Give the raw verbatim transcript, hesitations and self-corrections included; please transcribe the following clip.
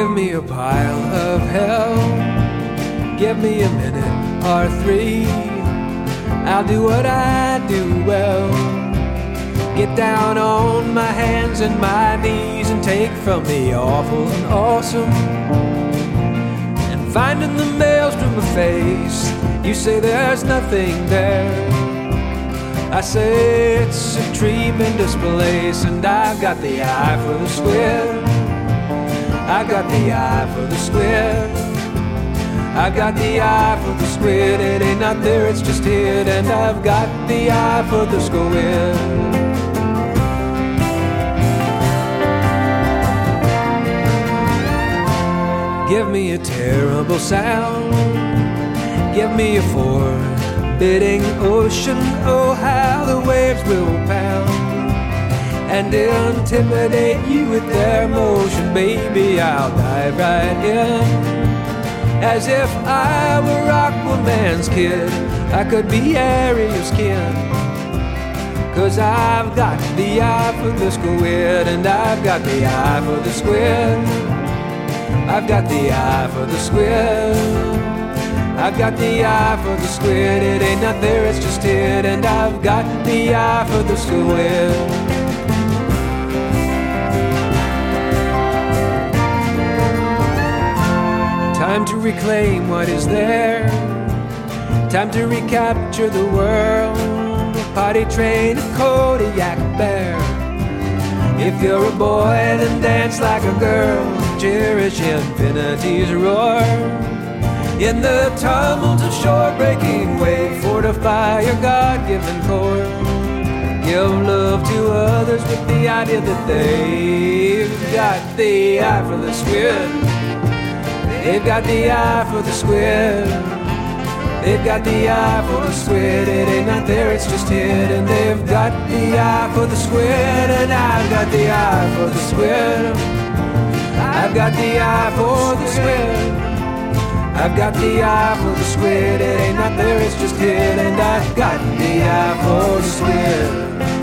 Give me a pile of hell, give me a minute or three. I'll do what I do well. Get down on my hands and my knees and take from the awful and awesome. And finding the maelstrom of face, you say there's nothing there. I say it's a tremendous place, and I've got the eye for the squid. I've got the eye for the squid. I've got the eye for the squid. It ain't not there, it's just hid. And I've got the eye for the squid. Give me a terrible sound, give me a forbidding ocean. Oh, how the waves will pound and intimidate you with their motion. Baby, I'll dive right in as if I were Aquaman's kid. I could be Ariel's kin, 'cause I've got the eye for the squid. And I've got the eye for the squid. I've got the eye for the squid. I've got the eye for the squid. It ain't not there, it's just hid. And I've got the eye for the squid. Time to reclaim what is there. Time to recapture the world. Potty train a Kodiak bear. If you're a boy, then dance like a girl. Cherish infinity's roar. In the tumult of shore-breaking wave, fortify your God-given core. Give love to others with the idea that they've got the eye for the squid. They've got the eye for the squid. They've got the eye for the squid. It ain't not there, it's just hid. And they've got the eye for the squid. And I've got the eye for the squid. I've got the eye for the squid. I've got the eye for the squid. It ain't not there, it's just hid. And I've got the eye for the squid.